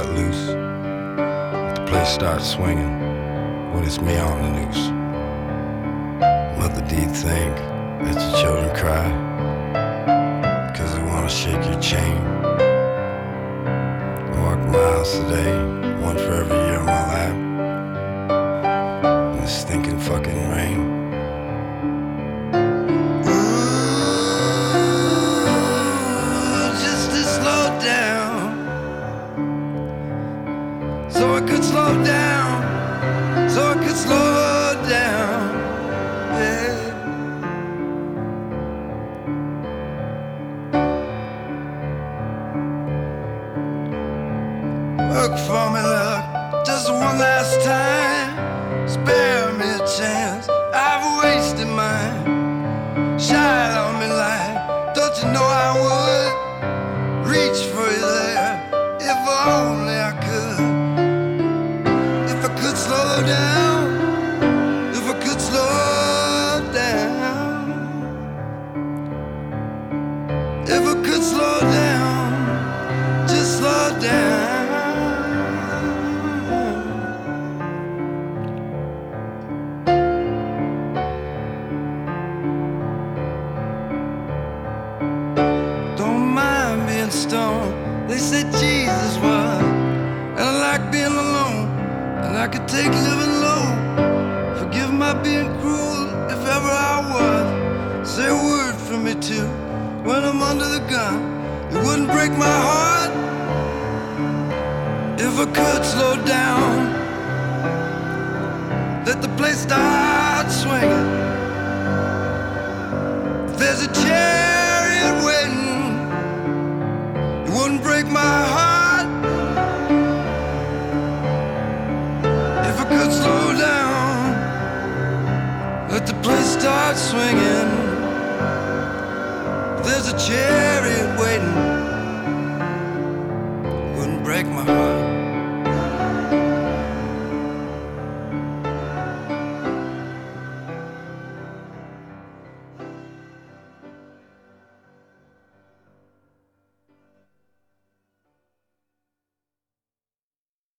cut loose, the place starts swinging when it's me on the loose. Mother, do you think that your children cry because they want to shake your chain? I walk miles today, one for every year of my life, in the stinking fucking rain. So I could slow down, so I could slow down, yeah. Work for me, look, just one last time. Spare me a chance, I've wasted mine. Shine on me light, don't you know I would reach for you there if only I could. Slow down, if I could slow down, if I could slow down, just slow down. Don't mind being stoned, they say Jesus was, and I like being alone. And I could take living low. Forgive my being cruel if ever I was. Say a word for me too when I'm under the gun. It wouldn't break my heart if I could slow down. Let the place start swinging. There's a chariot waiting. It wouldn't break my heart if I could slow down, let the place start swinging. There's a chariot waiting, wouldn't break my heart.